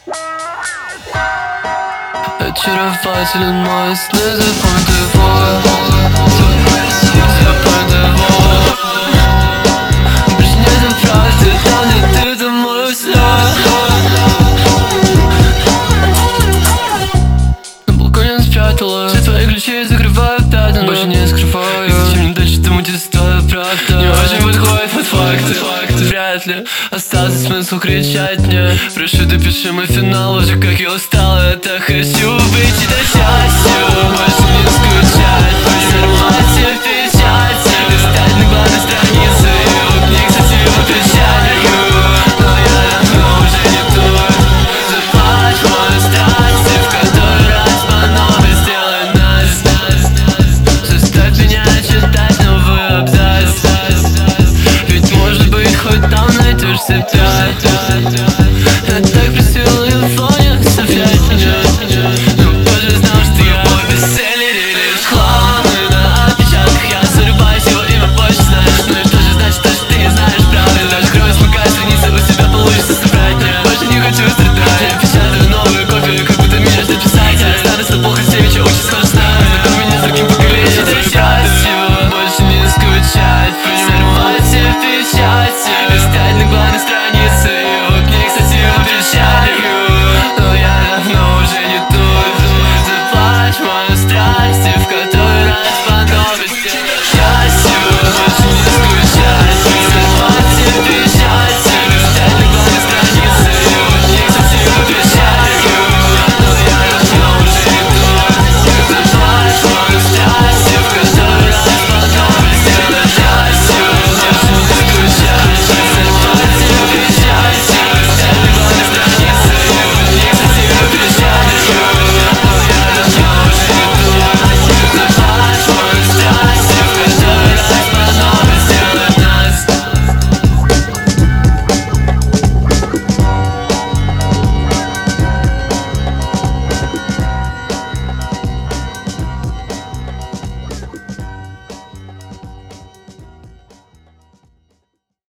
Очарователен мой сны, запомни его. Запомни его. Больше нету правды, там где ты, там мой взгляд. На балконе спрятала все твои ключи, закрываю пятна, больше не скрываю. И зачем мне дальше ты мутить твоя правда? Не очень подходит под факты. Вряд ли остался смысл кричать мне. Прошу, допиши мой финал, уже как я устал. Я так хочу быть этой частью, больше не скучать, порвать все печати, листать на главной странице его книг со всего печатью. Но я давно уже не тут. Заплачь мою страсть, и в который раз по новой сделай нас. Заставь меня читать новый абзац, ведь может быть хоть там найдешь себя. Я так просил его не оставлять меня, но позже знал, что его бестселлер лишь хлам. И на отпечатках я зарубаюсь, его имя больше знаешь. Ну и что же значит то, что ты не знаешь правды? Даже кровь смыкая страницы, у себя получится собрать. Я больше не хочу страдать. Я печатаю новую копию, как будто мне ждет писать. Я староста Полхасевича учит схож с нами. Знакомь меня с другим поколением. Этой частью больше не скучать, порвать все печати, листать на главной странице